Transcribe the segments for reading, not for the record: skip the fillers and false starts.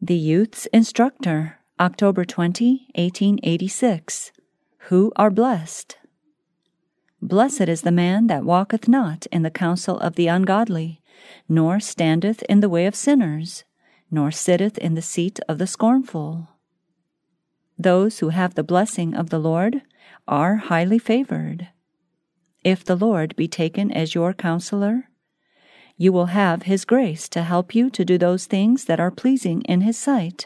The Youth's Instructor, October 20, 1886. Who are blessed? Blessed is the man that walketh not in the counsel of the ungodly, nor standeth in the way of sinners, nor sitteth in the seat of the scornful. Those who have the blessing of the Lord are highly favored. If the Lord be taken as your counselor, you will have His grace to help you to do those things that are pleasing in His sight.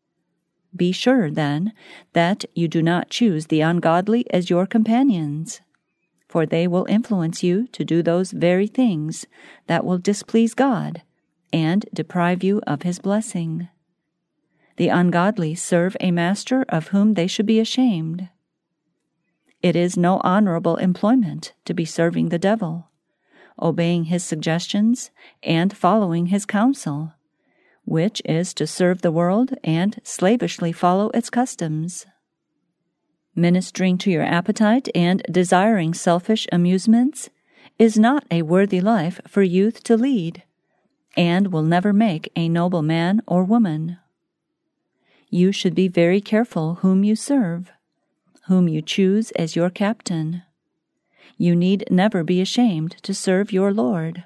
Be sure, then, that you do not choose the ungodly as your companions, for they will influence you to do those very things that will displease God and deprive you of His blessing. The ungodly serve a master of whom they should be ashamed. It is no honorable employment to be serving the devil, obeying his suggestions and following his counsel, which is to serve the world and slavishly follow its customs. Ministering to your appetite and desiring selfish amusements is not a worthy life for youth to lead, and will never make a noble man or woman. You should be very careful whom you serve, whom you choose as your captain. You need never be ashamed to serve your Lord.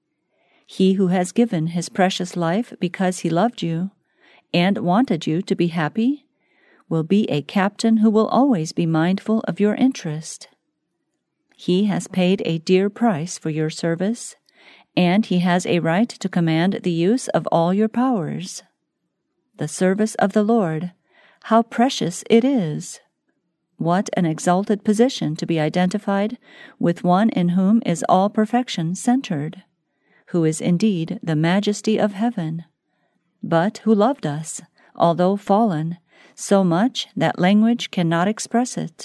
He who has given His precious life because He loved you and wanted you to be happy will be a captain who will always be mindful of your interest. He has paid a dear price for your service, and He has a right to command the use of all your powers. The service of the Lord, how precious it is! What an exalted position to be identified with one in whom is all perfection centered, who is indeed the majesty of heaven, but who loved us, although fallen, so much that language cannot express it.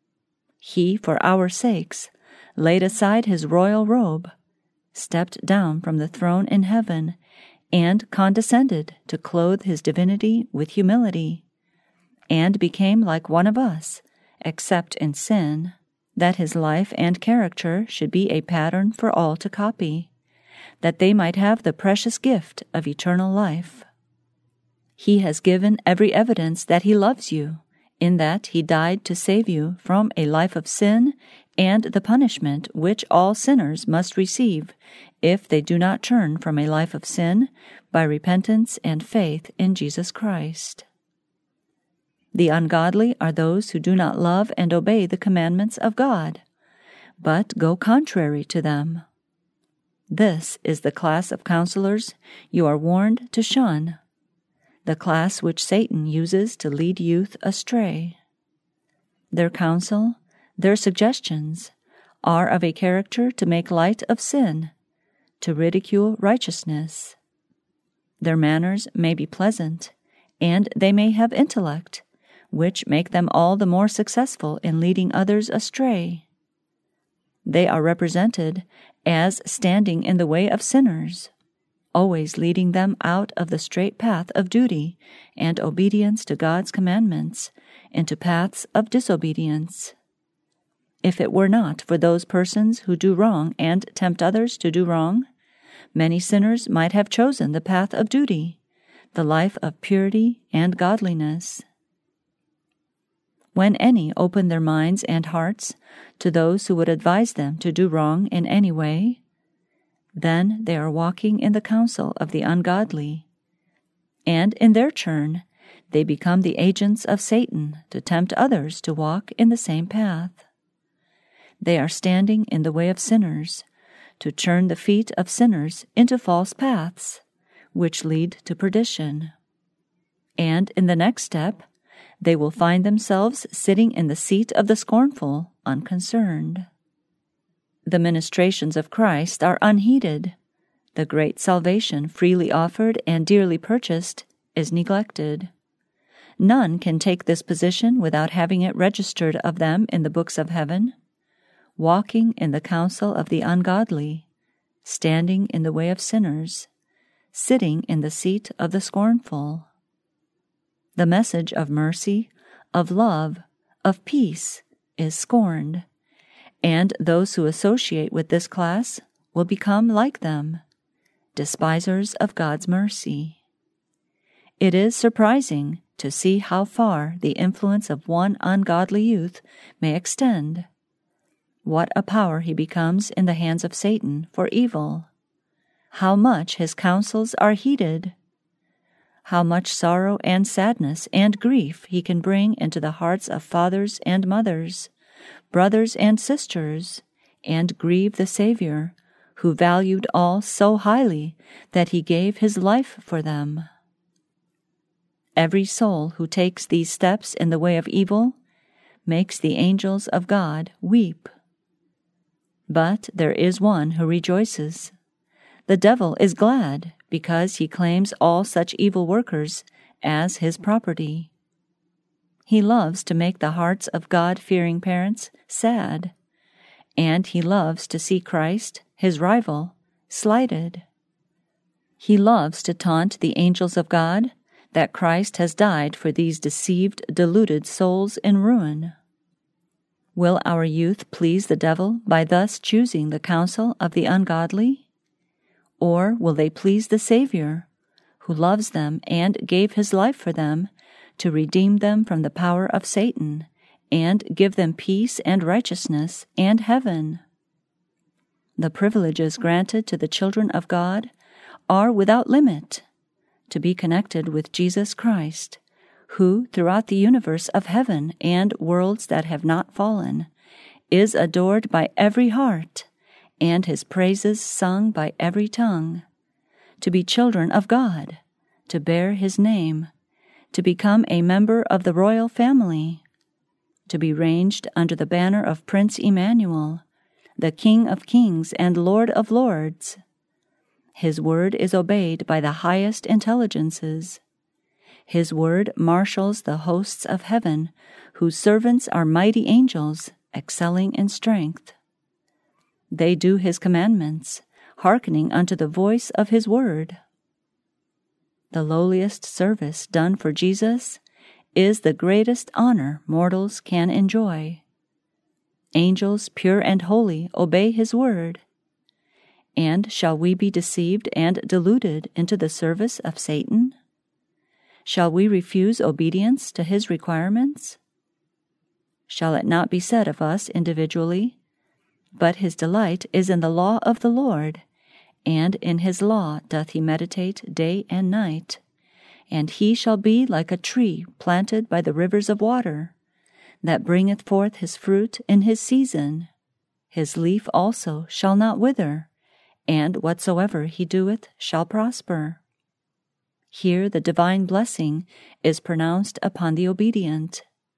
He, for our sakes, laid aside His royal robe, stepped down from the throne in heaven, and condescended to clothe His divinity with humility, and became like one of us, except in sin, that His life and character should be a pattern for all to copy, that they might have the precious gift of eternal life. He has given every evidence that He loves you, in that He died to save you from a life of sin and the punishment which all sinners must receive if they do not turn from a life of sin by repentance and faith in Jesus Christ. The ungodly are those who do not love and obey the commandments of God, but go contrary to them. This is the class of counselors you are warned to shun, the class which Satan uses to lead youth astray. Their counsel, their suggestions, are of a character to make light of sin, to ridicule righteousness. Their manners may be pleasant, and they may have intellect, which make them all the more successful in leading others astray. They are represented as standing in the way of sinners, always leading them out of the straight path of duty and obedience to God's commandments into paths of disobedience. If it were not for those persons who do wrong and tempt others to do wrong, many sinners might have chosen the path of duty, the life of purity and godliness. When any open their minds and hearts to those who would advise them to do wrong in any way, then they are walking in the counsel of the ungodly, and in their turn they become the agents of Satan to tempt others to walk in the same path. They are standing in the way of sinners, to turn the feet of sinners into false paths, which lead to perdition. And in the next step, they will find themselves sitting in the seat of the scornful, unconcerned. The ministrations of Christ are unheeded. The great salvation freely offered and dearly purchased is neglected. None can take this position without having it registered of them in the books of heaven, walking in the counsel of the ungodly, standing in the way of sinners, sitting in the seat of the scornful. The message of mercy, of love, of peace is scorned, and those who associate with this class will become like them, despisers of God's mercy. It is surprising to see how far the influence of one ungodly youth may extend. What a power he becomes in the hands of Satan for evil. How much his counsels are heeded. How much sorrow and sadness and grief he can bring into the hearts of fathers and mothers, brothers and sisters, and grieve the Savior, who valued all so highly that he gave his life for them. Every soul who takes these steps in the way of evil makes the angels of God weep. But there is one who rejoices. The devil is glad because he claims all such evil workers as his property. He loves to make the hearts of God-fearing parents sad, and he loves to see Christ, his rival, slighted. He loves to taunt the angels of God that Christ has died for these deceived, deluded souls in ruin. Will our youth please the devil by thus choosing the counsel of the ungodly? Or will they please the Savior, who loves them and gave his life for them to redeem them from the power of Satan and give them peace and righteousness and heaven? The privileges granted to the children of God are without limit, to be connected with Jesus Christ, who, throughout the universe of heaven and worlds that have not fallen, is adored by every heart, and his praises sung by every tongue, to be children of God, to bear his name, to become a member of the royal family, to be ranged under the banner of Prince Emmanuel, the King of kings and Lord of lords. His word is obeyed by the highest intelligences. His word marshals the hosts of heaven, whose servants are mighty angels, excelling in strength. They do his commandments, hearkening unto the voice of his word. The lowliest service done for Jesus is the greatest honor mortals can enjoy. Angels pure and holy obey his word. And shall we be deceived and deluded into the service of Satan? Shall we refuse obedience to his requirements? Shall it not be said of us individually, "But his delight is in the law of the Lord, and in his law doth he meditate day and night. And he shall be like a tree planted by the rivers of water, that bringeth forth his fruit in his season. His leaf also shall not wither, and whatsoever he doeth shall prosper." Here the divine blessing is pronounced upon the obedient.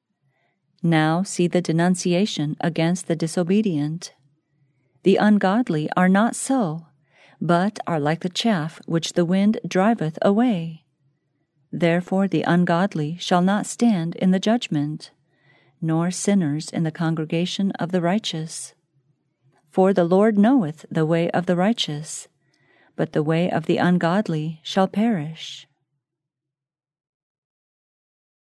Now see the denunciation against the disobedient. The ungodly are not so, but are like the chaff which the wind driveth away. Therefore the ungodly shall not stand in the judgment, nor sinners in the congregation of the righteous. For the Lord knoweth the way of the righteous, but the way of the ungodly shall perish.